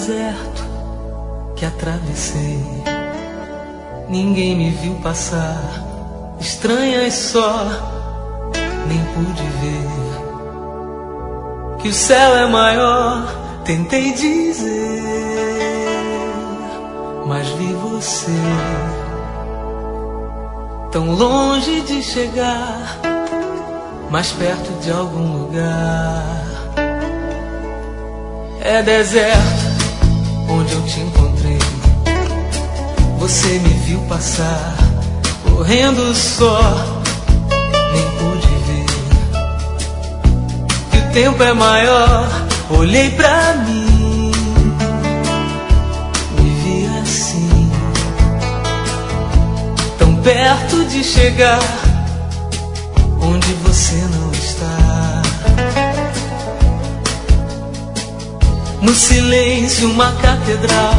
deserto que atravessei, ninguém me viu passar, estranhas só, nem pude ver que o céu é maior. Tentei dizer, mas vi você tão longe de chegar, mais perto de algum lugar. É deserto onde eu te encontrei, você me viu passar, correndo só, nem pude ver que o tempo é maior. Olhei pra mim, me vi assim, tão perto de chegar onde você não está. No silêncio uma catedral,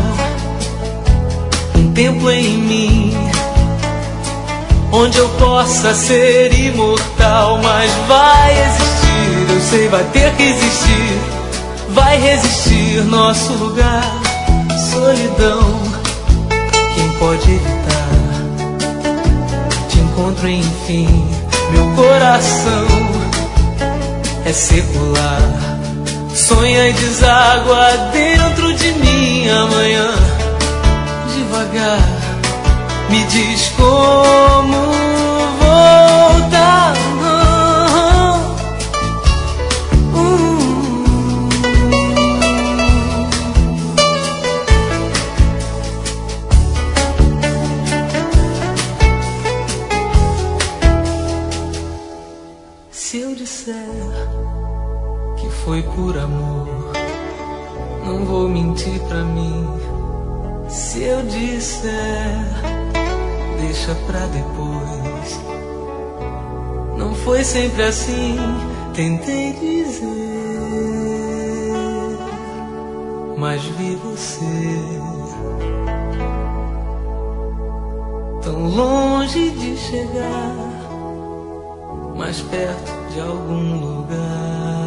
um templo em mim, onde eu possa ser imortal. Mas vai existir, eu sei, vai ter que existir, vai resistir nosso lugar. Solidão, quem pode evitar? Te encontro enfim, meu coração é secular, sonha e deságua dentro de mim. Amanhã, devagar, me diz como voltar. Se eu disser que foi por amor, não vou mentir pra mim. Se eu disser, deixa pra depois, não foi sempre assim. Tentei dizer, mas vi você tão longe de chegar, mais perto de algum lugar.